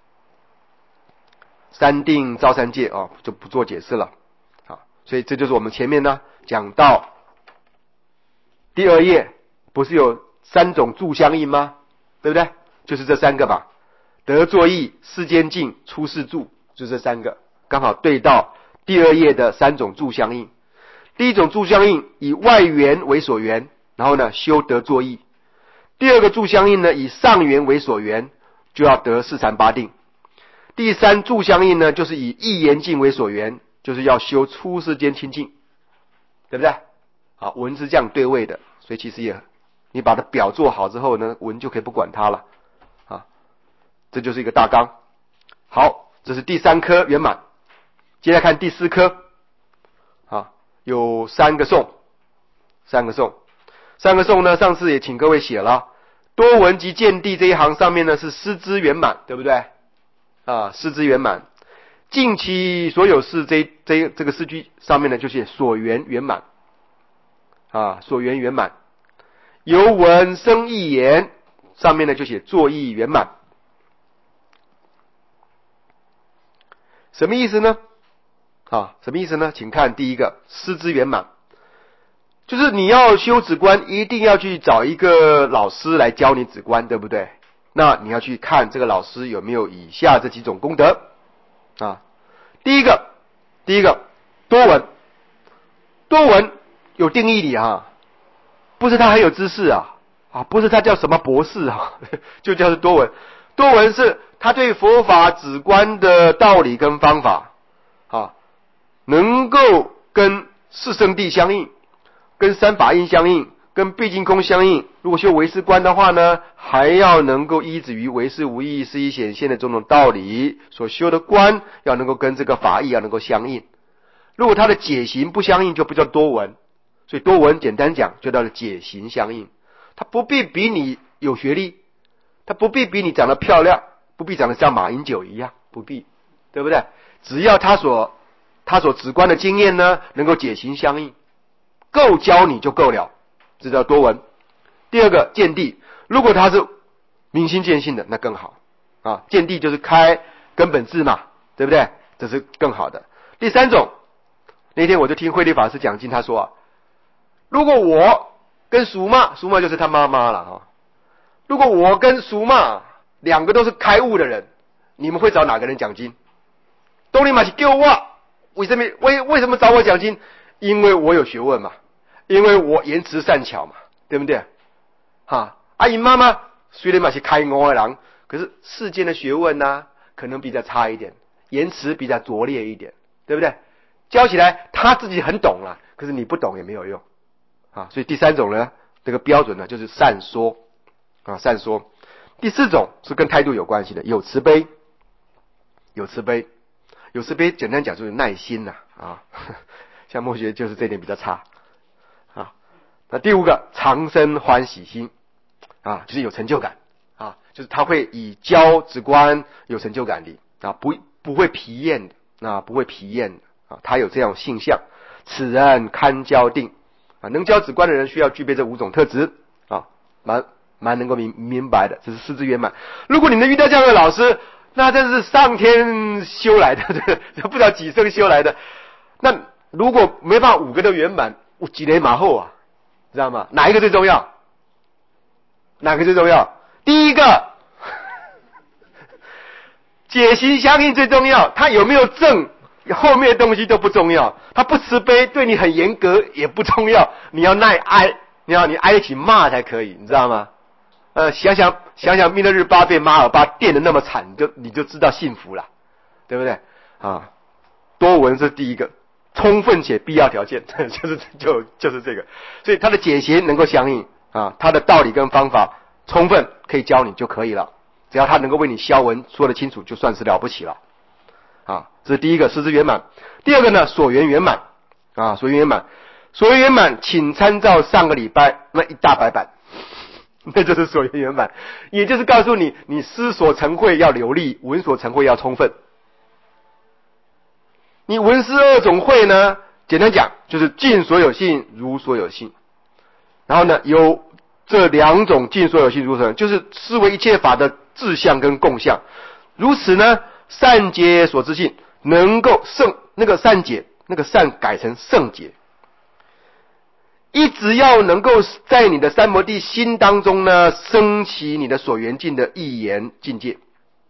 三定造三界啊，就不做解释了啊。所以这就是我们前面呢讲到第二页，不是有三种住相应吗？对不对？就是这三个吧。得作意、世间境、出世住，就这三个，刚好对到第二页的三种住相应。第一种住相应以外缘为所缘，然后呢修得作意。第二个住相应呢以上缘为所缘，就要得四禅八定。第三住相应呢就是以一言尽为所缘，就是要修出世间清净，对不对？好，文是这样对位的，所以其实也你把它表做好之后呢，文就可以不管它了啊。这就是一个大纲。好，这是第三科圆满。接下来看第四科啊，有三个颂，三个颂，三个颂呢，上次也请各位写了。多闻及见地这一行上面呢是师之圆满，对不对？啊，师之圆满。尽其所有事这这这个诗句上面呢就写所缘圆满啊，所缘圆满。由闻生意言上面呢就写作意圆满。什么意思呢？啊，什么意思呢？请看第一个师之圆满，就是你要修止观，一定要去找一个老师来教你止观，对不对？那你要去看这个老师有没有以下这几种功德啊。第一个，第一个多闻，多闻有定义的哈，不是他很有知识啊，啊，不是他叫什么博士啊，就叫做多闻。多闻是他对佛法止观的道理跟方法啊，能够跟四圣谛相应，跟三法印相应，跟毕竟空相应。如果修唯识观的话呢，还要能够依止于唯识无义、是一显现的种种道理，所修的观要能够跟这个法义要能够相应。如果他的解行不相应，就不叫多闻。所以多闻简单讲就叫做解行相应。他不必比你有学历，他不必比你长得漂亮，不必长得像马英九一样，不必，对不对？只要他所他所止观的经验呢，能够解行相应，够教你就够了，这叫多闻。第二个见地，如果他是明心见性的，那更好啊。见地就是开根本智嘛，对不对？这是更好的。第三种，那天我就听慧律法师讲经，他说啊，如果我跟叔妈，叔妈就是他妈妈了哈。如果我跟叔妈两个都是开悟的人，你们会找哪个人讲经？都你妈是救我，为什么为为什么找我讲经？因为我有学问嘛，因为我言辞善巧嘛，对不对？哈，阿姨妈妈虽然嘛是开悟的人，可是世间的学问呢、啊，可能比较差一点，言辞比较拙劣一点，对不对？教起来他自己很懂了，可是你不懂也没有用啊。所以第三种呢，这个标准呢就是善说啊，善说。第四种是跟态度有关系的，有慈悲，有慈悲，有慈悲，简单讲就是耐心呐 啊, 啊像墨学就是这点比较差啊。那第五个常生欢喜心啊，就是有成就感啊，就是他会以教止观有成就感的啊，不不会疲厌的啊，不会疲厌的啊，他有这样性相。此人堪教定啊，能教止观的人需要具备这五种特质啊，蛮蛮能够明明白的，这是师之圆满。如果你能遇到这样的老师，那真是上天修来的，不知道几生修来的。那如果没办法五个都圆满，我几年马后啊，知道吗？哪一个最重要？哪个最重要？第一个，解行相应最重要。他有没有正，后面的东西都不重要。他不慈悲，对你很严格也不重要。你要耐挨，你要你挨得起骂才可以，你知道吗？呃，想想想想，密勒日巴被马尔巴电得那么惨，你就你就知道幸福了，对不对？啊，多闻是第一个，充分且必要条件，就是就就是这个。所以他的解行能够相应， 啊，他的道理跟方法充分可以教你就可以了，只要他能够为你消文说得清楚，就算是了不起了。啊，这是第一个师资圆满。第二个呢，所缘圆满啊，所缘圆满，所缘圆满，请参照上个礼拜那一大白板，那就是所缘圆满，也就是告诉你，你思所成慧要流利，闻所成慧要充分。你闻思二种慧呢，简单讲就是尽所有性，如所有性。然后呢，有这两种尽所有性如所有性，就是思维一切法的志向跟共相。如此呢，善解所知性能够胜，那个善解，那个善改成胜解，一直要能够在你的三摩地心当中呢，升起你的所缘境的一言境界。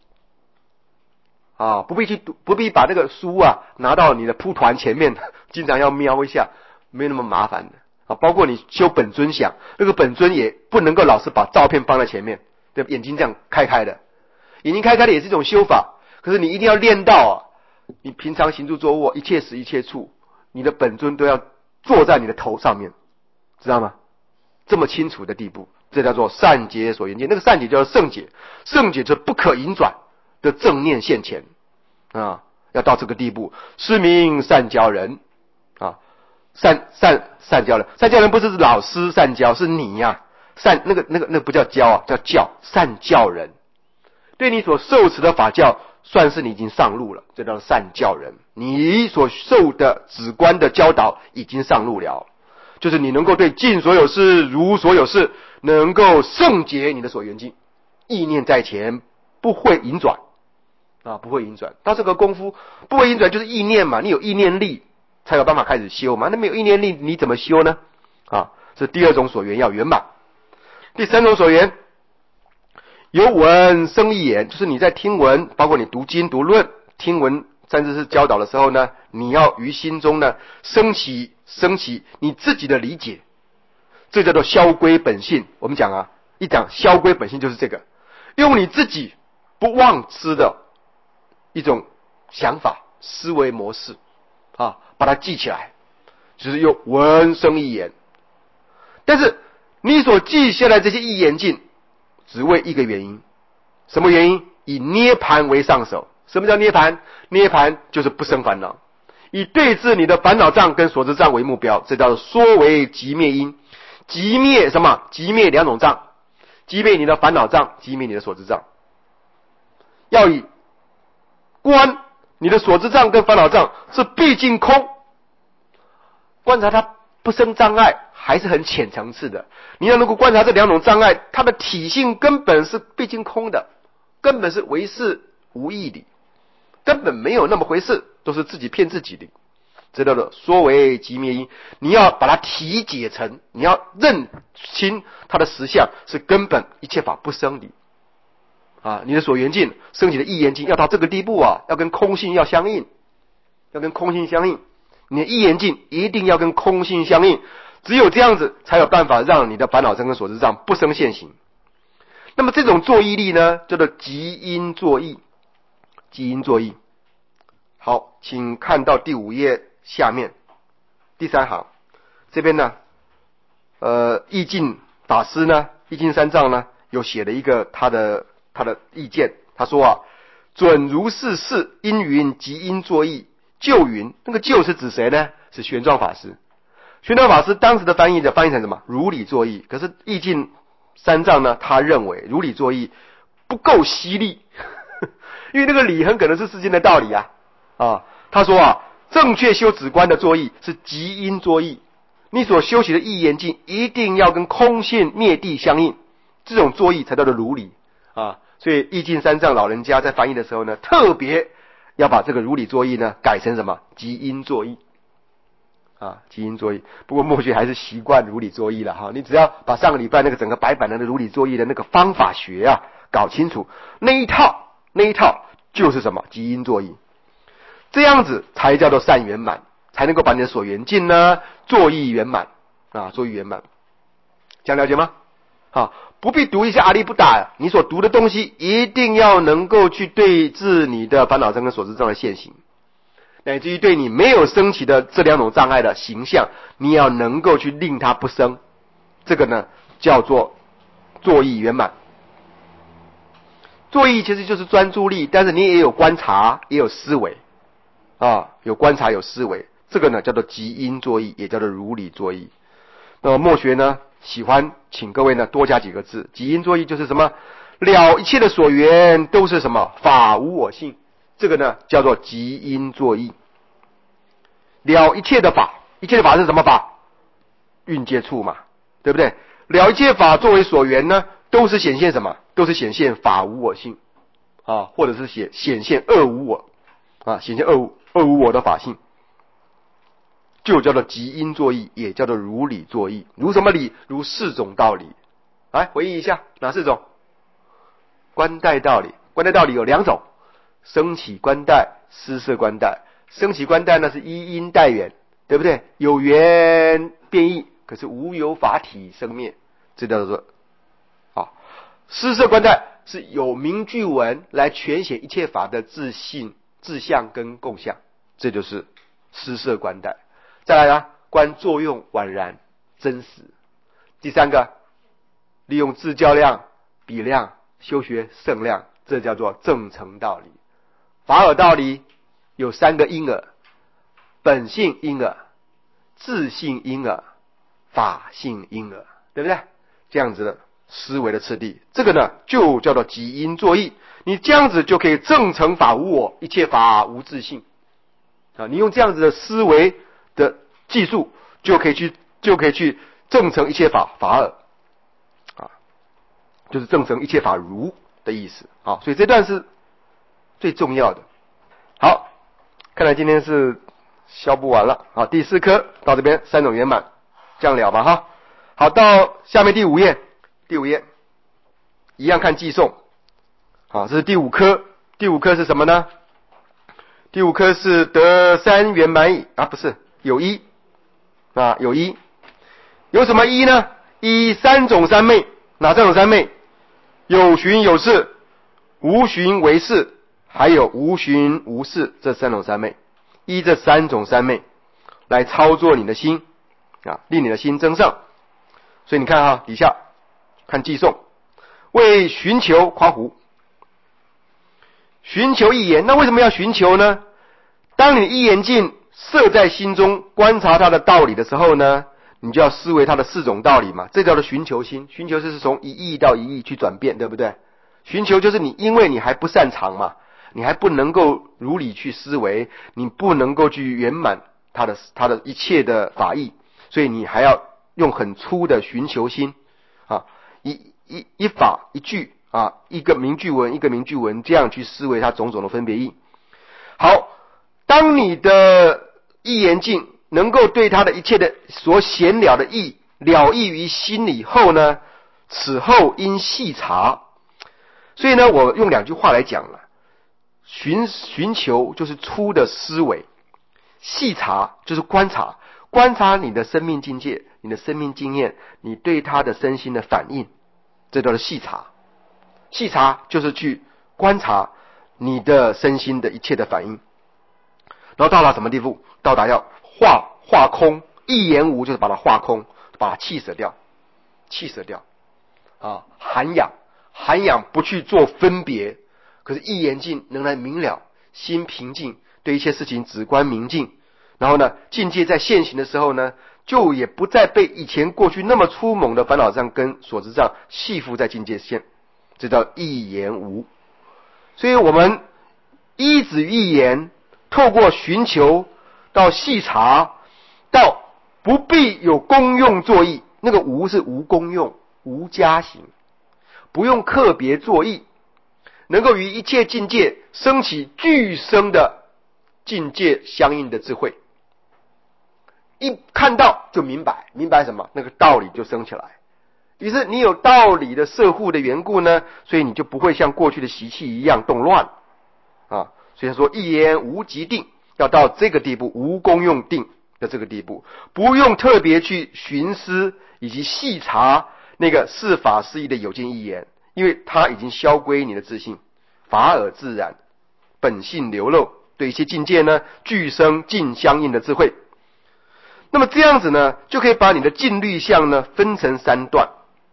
啊，不必去读，不必把那个书啊拿到你的铺团前面，经常要瞄一下，没那么麻烦的啊。包括你修本尊想，那个本尊也不能够老是把照片放在前面，对，眼睛这样开开的，眼睛开开的也是一种修法。可是你一定要练到啊，你平常行住坐卧，一切时一切处，你的本尊都要坐在你的头上面，知道吗？这么清楚的地步，这叫做善解所缘境。那个善解叫做胜解，胜解就是不可引转的正念现前啊，要到这个地步，是名善教人啊，善善善教人，善教人不是老师善教，是你呀、啊，善那个那个那个不叫教啊，叫教，善教人，对你所受持的法教，算是你已经上路了，这叫善教人。你所受的止观的教导已经上路了，就是你能够对尽所有事如所有事，能够胜解你的所缘境，意念在前，不会引转。啊，不会引转，到这个功夫不会引转就是意念嘛，你有意念力才有办法开始修嘛，那没有意念力你怎么修呢？啊，这第二种所缘要圆满。第三种所缘，由闻生义言，就是你在听闻，包括你读经读论，听闻甚至是教导的时候呢，你要于心中呢升起升起你自己的理解，这叫做消归本性。我们讲啊，一讲消归本性就是这个，用你自己不妄知的一种想法思维模式啊，把它记起来，就是用闻生义言。但是你所记下来这些义言境，只为一个原因，什么原因？以涅盘为上手。什么叫涅盘？涅盘就是不生烦恼，以对治你的烦恼障跟所知障为目标，这叫做说为寂灭因。寂灭什么？寂灭两种障，寂灭你的烦恼障，寂灭你的所知障。要以观你的所知障跟烦恼障是毕竟空，观察它不生障碍，还是很浅层次的。你要能够观察这两种障碍，它的体性根本是毕竟空的，根本是为事无益的，根本没有那么回事，都是自己骗自己的。知道了，说为寂灭因，你要把它体解成，你要认清它的实相是根本一切法不生的。啊，你的所缘境升起的意言境要到这个地步啊，要跟空性要相应，要跟空性相应。你的意言境一定要跟空性相应，只有这样子才有办法让你的烦恼障跟所知障不生现行。那么这种作意力呢，叫做即因作意，即因作意。好，请看到第五页下面第三行，这边呢，呃，义净法师呢，义净三藏呢，有写了一个他的。他的意见，他说啊，准如是事，因云即因作意，就云，那个就，是指谁呢？是玄奘法师。玄奘法师当时的翻译的翻译成什么？如理作意。可是义净三藏呢，他认为如理作意不够犀利，因为那个理很可能是世间的道理啊。啊，他说啊，正确修止观的作意是即因作意，你所修习的义言境一定要跟空性灭地相应，这种作意才叫做如理啊。所以义净三藏老人家在翻译的时候呢，特别要把这个如理作意呢改成什么？即因作意啊，即因作意。不过默许还是习惯如理作意了哈。你只要把上个礼拜那个整个白板的如理作意的那个方法学啊搞清楚，那一套那一套就是什么？即因作意。这样子才叫做善圆满，才能够把你的所缘境呢作意圆满啊，作意圆满。这样了解吗？啊，不必读一下阿里不达，你所读的东西一定要能够去对治你的烦恼障跟所知障的现行，乃至于对你没有升起的这两种障碍的形象，你要能够去令它不生。这个呢， 叫做作意圆满。作意其实就是专注力，但是你也有观察，也有思维啊，有观察有思维，这个呢叫做即因作意，也叫做如理作意。那么墨学呢喜欢请各位呢多加几个字，即因作意就是什么？了一切的所缘都是什么？法无我性，这个呢叫做即因作意。了一切的法，一切的法是什么法？蕴接触嘛，对不对？了一切法作为所缘呢，都是显现什么？都是显现法无我性啊，或者是显显现二无我啊，显现二无二无我的法性，就叫做即因作意，也叫做如理作意。如什么理？如四种道理。来回忆一下，哪四种？观待道理。观待道理有两种：升起观待、施设观待。升起观待呢是依因待缘，对不对？有缘变异，可是无有法体生灭，这叫做啊。施设观待是有名句文来全显一切法的自性、自相跟共相，这就是施设观待。再来呢，观作用宛然真实。第三个，利用自较量、比量修学胜量，这叫做正成道理。法尔道理有三个因耳：本性因耳、自性因耳、法性因耳，对不对？这样子的思维的次第，这个呢就叫做即因作意。你这样子就可以证成法无我，一切法无自性啊！你用这样子的思维的技术，就可以去就可以去证成一切法法尔啊，就是证成一切法如的意思啊。所以这段是最重要的。好，看来今天是消不完了啊。第四科到这边三种圆满，这样了吧哈。好，到下面第五页，第五页一样看寄送。好，这是第五科。第五科是什么呢？第五科是得三圆满矣啊，不是有一啊，有一有什么一呢？一三种三昧，哪三种三昧？有寻有事，无寻为事，还有无寻无事，这三种三昧。依这三种三昧来操作你的心啊，令你的心增上。所以你看哈，底下看寄送，为寻求夸胡，寻求一言。那为什么要寻求呢？当你一言境设在心中，观察它的道理的时候呢，你就要思维它的四种道理嘛，这叫做寻求心。寻求就是从一义到一义去转变，对不对？寻求就是你因为你还不擅长嘛，你还不能够如理去思维，你不能够去圆满它的它的一切的法义，所以你还要用很粗的寻求心啊，一一一法一句啊，一个名句文一个名句文，这样去思维它种种的分别义。好，当你的一言境能够对他的一切的所显了的义了义于心里后呢，此后应细察。所以呢，我用两句话来讲了，寻寻求就是粗的思维，细察就是观察，观察你的生命境界、你的生命经验，你对他的身心的反应，这叫做细察。细察就是去观察你的身心的一切的反应，然后到达什么地步？到达要化化空，一言无，就是把它化空，把它气舍掉，气舍掉啊，涵养涵养，不去做分别。可是一言境能来明了，心平静，对一切事情只观明镜。然后呢，境界在现行的时候呢，就也不再被以前过去那么粗猛的烦恼障跟所知障系缚在境界线，这叫一言无。所以我们依止一言，透过寻求到细察，到不必有功用作意，那个无是无功用无加行，不用特别作意，能够与一切境界升起俱生的境界相应的智慧。一看到就明白，明白什么？那个道理就升起来。于是你有道理的摄护的缘故呢，所以你就不会像过去的习气一样动乱啊。所以说一言无即定，要到这个地步，无功用定的这个地步，不用特别去寻思以及细察那个是法是义的有见一言，因为它已经消归你的自性，法尔自然，本性流露，对一些境界呢俱生尽相应的智慧。那么这样子呢，就可以把你的境律相呢分成三段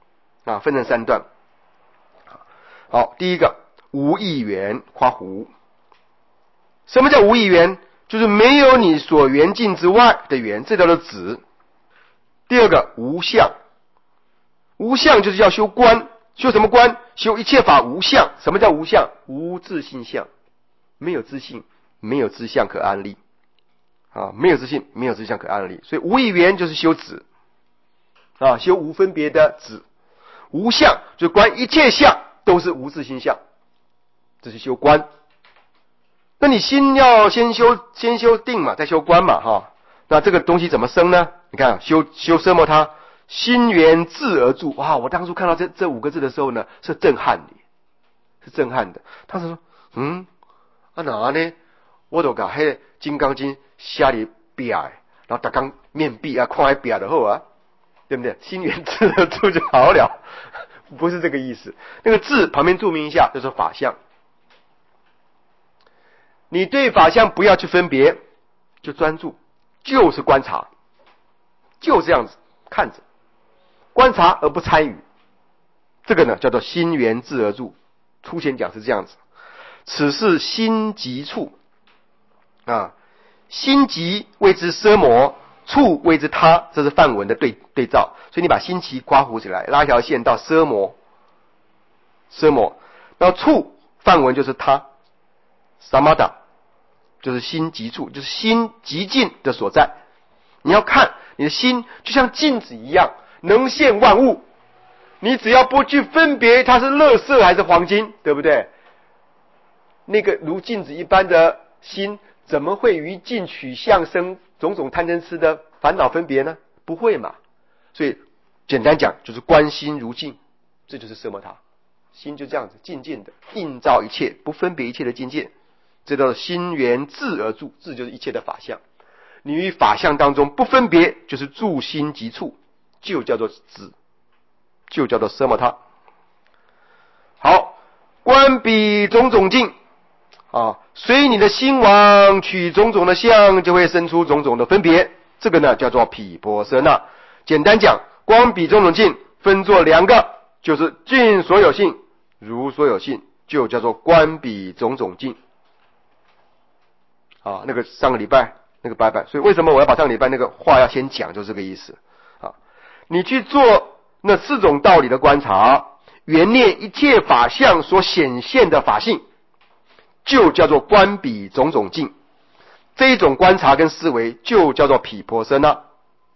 啊，分成三段。好，第一个无异缘括弧。什么叫无异缘？就是没有你所缘境之外的缘，这叫做止。第二个无相，无相就是要修观，修什么观？修一切法无相。什么叫无相？无自性相，没有自性，没有自相可安立啊，没有自性，没有自相可安立。所以无异缘就是修止啊，修无分别的止。无相就观一切相都是无自性相，这是修观。那你心要先修先修定嘛，再修观嘛哈。那这个东西怎么生呢？你看修修奢摩他，心源自而住。哇，我当初看到这这五个字的时候呢，是震撼的，是震撼的。他说，嗯，啊哪呢？我都把迄金刚经写里壁的，然后大刚面壁啊，看喺壁就好啊，对不对？心源自而住就好了，不是这个意思。那个字旁边注明一下，就是法相。你对法相不要去分别，就专注，就是观察，就这样子看着观察而不参与，这个呢叫做心源自而住。粗浅讲是这样子。此是心即处啊，心即谓之奢摩，处谓之他，这是梵文的对对照。所以你把心即刮弧起来，拉一条线到奢摩，奢摩，然后处梵文就是他，samadha就是心即处，就是心极静的所在。你要看你的心就像镜子一样，能现万物。你只要不去分别它是垃圾还是黄金，对不对？那个如镜子一般的心，怎么会于境取相生种种贪嗔痴的烦恼分别呢？不会嘛。所以简单讲就是观心如镜，这就是奢摩他。心就这样子静静的映照一切，不分别一切的境界，这叫做心源自而住。自就是一切的法相，你于法相当中不分别，就是住心即处，就叫做止，就叫做奢摩他。好，观彼种种境啊，随你的心王取种种的相，就会生出种种的分别，这个呢叫做毗婆舍那。简单讲，观彼种种境分作两个，就是尽所有性如所有性，就叫做观彼种种境啊。那个上个礼拜那个拜拜，所以为什么我要把上个礼拜那个话要先讲，就是这个意思啊。你去做那四种道理的观察，缘念一切法相所显现的法性，就叫做观彼种种境。这一种观察跟思维就叫做毗婆舍那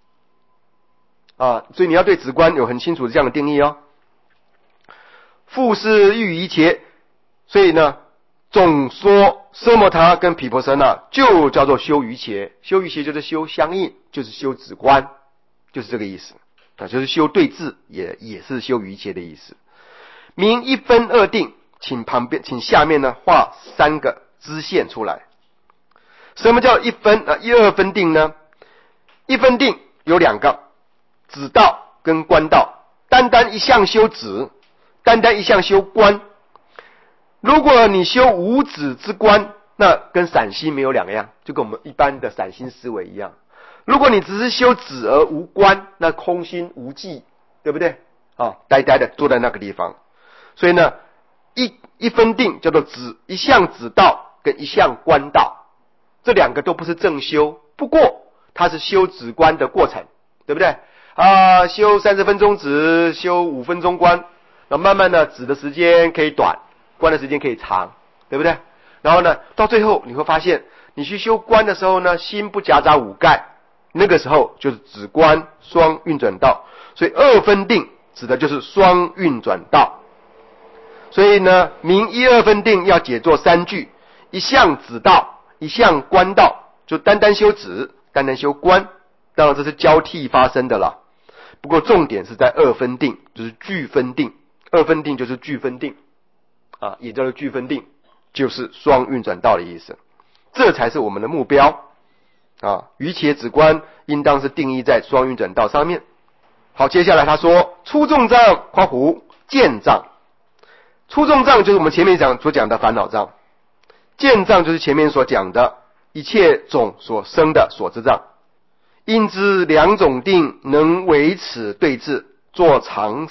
啊。所以你要对止观有很清楚的这样的定义哦。复是欲一切，所以呢总说奢摩他跟毗婆舍那就叫做修余切。修余切就是修相应，就是修止观，就是这个意思啊，就是修对治，也也是修余切的意思。明一分二定，请旁边请下面呢画三个支线出来。什么叫一分啊一二分定呢？一分定有两个，止道跟观道。单单一项修止，单单一项修观。如果你修无止之观，那跟散心没有两样，就跟我们一般的散心思维一样。如果你只是修止而无观，那空心无记，对不对啊？呆呆的坐在那个地方。所以呢一一分定叫做止，一项止道跟一项观道，这两个都不是正修，不过它是修止观的过程，对不对啊？修三十分钟止，修五分钟观，那慢慢的止的时间可以短，观的时间可以长，对不对？然后呢到最后你会发现，你去修观的时候呢，心不夹杂五盖，那个时候就是止观双运转道。所以二分定指的就是双运转道。所以呢明一二分定要解作三句，一项止道，一项观道，就单单修止，单单修观，当然这是交替发生的了。不过重点是在二分定，就是具分定。二分定就是具分定啊，也叫做具分定，就是双运转道的意思。这才是我们的目标啊！余切止观应当是定义在双运转道上面。好，接下来他说初众障括弧见障。初众障就是我们前面讲所讲的烦恼障，见障就是前面所讲的一切种所生的所知障。因知两种定能维持对治，做常善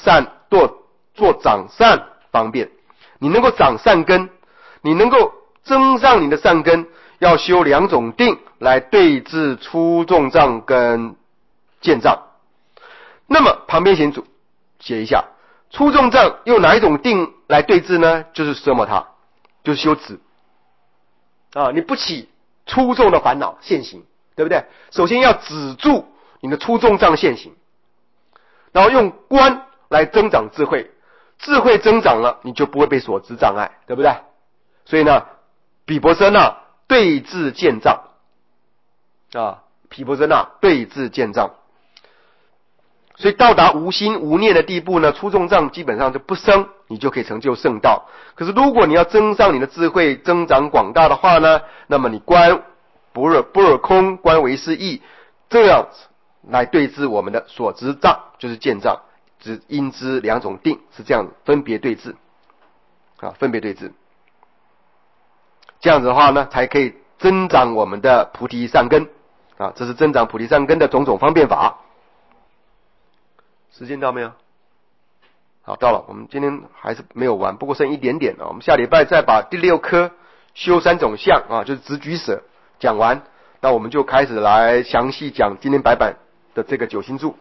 做做长善方便。你能够长善根，你能够增上你的善根，要修两种定来对治粗重障跟见障。那么旁边请主写一下，粗重障用哪一种定来对治呢？就是奢摩他，就是修止啊，你不起粗重的烦恼现行，对不对？首先要止住你的粗重障现行，然后用观来增长智慧，智慧增长了，你就不会被所知障碍，对不对？所以呢，毗婆舍那对治见障啊，毗婆舍那对治见障。所以到达无心无念的地步呢，粗重障基本上就不生，你就可以成就圣道。可是如果你要增上你的智慧，增长广大的话呢，那么你观不二不二空，观唯识义，这样来对治我们的所知障，就是见障，只因知两种定，是这样分别对治啊，分别对治。这样子的话呢，才可以增长我们的菩提善根啊，这是增长菩提善根的种种方便法。时间到没有？好，到了。我们今天还是没有完，不过剩一点点啊。我们下礼拜再把第六科修三种相啊，就是执举舍讲完，那我们就开始来详细讲今天白板的这个九心柱。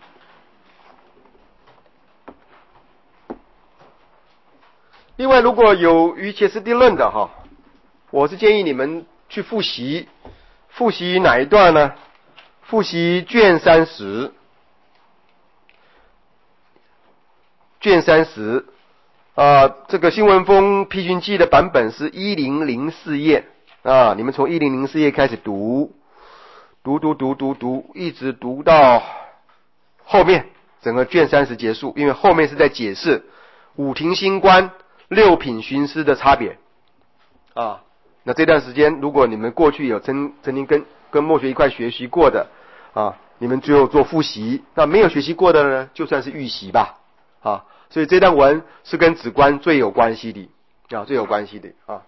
另外，如果有于切斯蒂论的哈，我是建议你们去复习，复习哪一段呢？复习卷三十。卷三十，啊，这个新文风批训记的版本是一零零四页啊，你们从一零零四页开始读，读读读读读，一直读到后面，整个卷三十结束，因为后面是在解释五庭心观、六品寻思的差别啊。那这段时间，如果你们过去有曾曾经跟跟墨学一块学习过的啊，你们最后做复习；那没有学习过的呢，就算是预习吧。啊，所以这段文是跟止观最有关系的啊，最有关系的啊。